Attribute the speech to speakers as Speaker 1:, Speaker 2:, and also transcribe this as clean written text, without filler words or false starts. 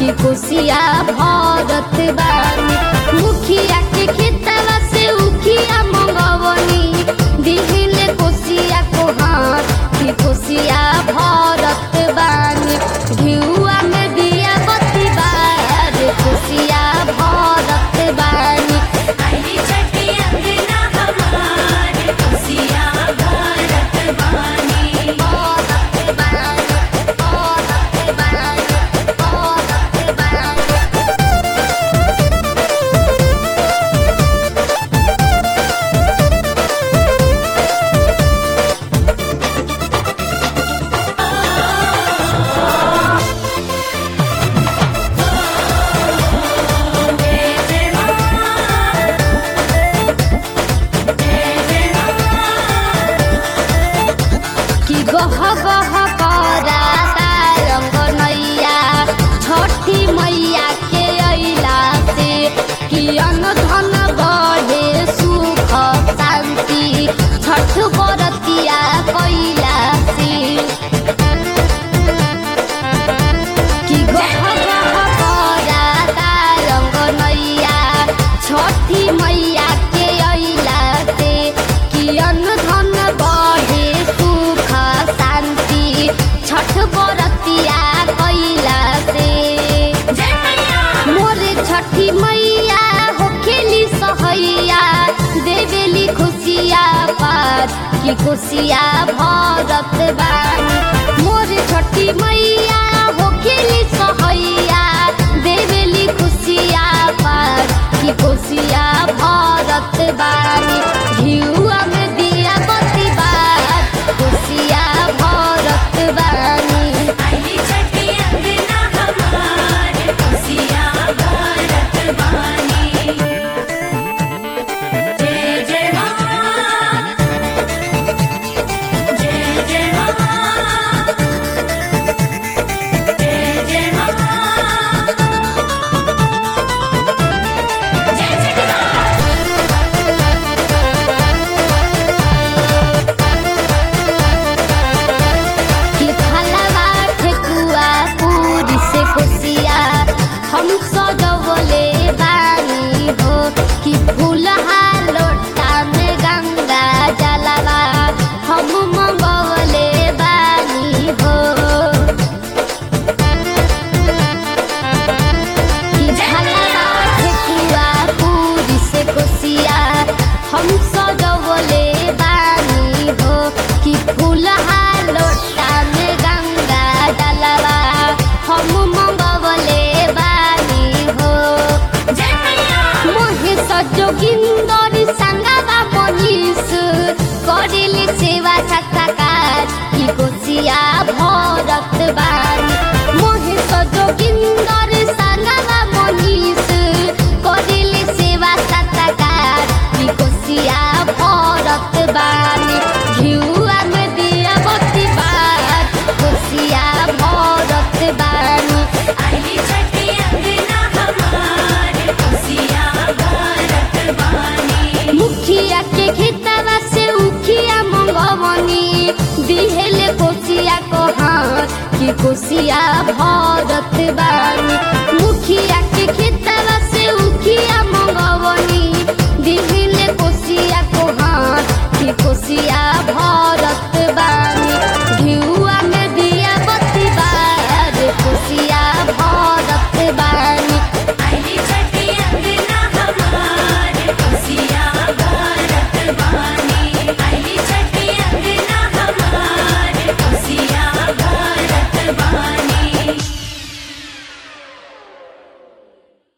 Speaker 1: कि कोसिया भरत बानी। मुखिया के खेतवा से उखिया मंगवनी दिहिले कोसिया को हाथ कि कोसिया भरत बानी। घिउआ में दिया बत्ती बार कोसिया भरत बानी।
Speaker 2: आइली छठी अंगना हमार कोसिया भरत बानी।
Speaker 1: भरत बानी, भरत बानी, भरत बानी। कि गह गह कराता रंग नैया छठी मैया के अइला से कि अन्न धन बढ़े सुख शांति छठ बरतिया कैला से। कि गह गह कराता रंग नैया छठी मैया के अइला से कि अन्न धन बढ़े सुख शांति छठ बरतिया कैला से।
Speaker 2: जय मैया
Speaker 1: मोरे छठी मैया होखेली सहैया देवेली खुशिया पार कि खुशिया भरत बानी। मोरे छठी मैया होखेली सहैया देवेली खुशिया पार कि खुशिया भरत बानी। घिउआ में दिया बत्ती बार खुशिया भरत बानी।
Speaker 2: आइली छठी अंगना हमार कोसिया भरत बानी। जय जय माँ जय जय माँ जय जय माँ जय जय माँ।
Speaker 1: कि फलवा ठेकुआ पूरी से कोसिया हम सजवले बानी हो कि फूलहा लोटा में गंगा जलवा हम मंगवले बानी हो। कि फलवा ठेकुआ पूरी से कोसिया हम सजवले बानी हो कि फूलहा लोटा में गंगा जलवा हम मंगवले बानी हो।
Speaker 2: जय मैया
Speaker 1: महेश जोगिंदर संगवा मनीष करेली सेवा सत्कार कि कोसिया भरत बानी। महेश जोगिंदर संगवा मनीष करेली सेवा सत्कार कि कोसिया भरत बानी। घिउआ में दिया बत्ती बार कोसिया भरत बानी।
Speaker 2: आइली छठी अंगना हमार कोसिया भरत बानी।
Speaker 1: मुखिया के खेतवा से उखिया मंगवनी दिहेले कोसिया को हाथ कि कोसिया भरत बानी। मुखिया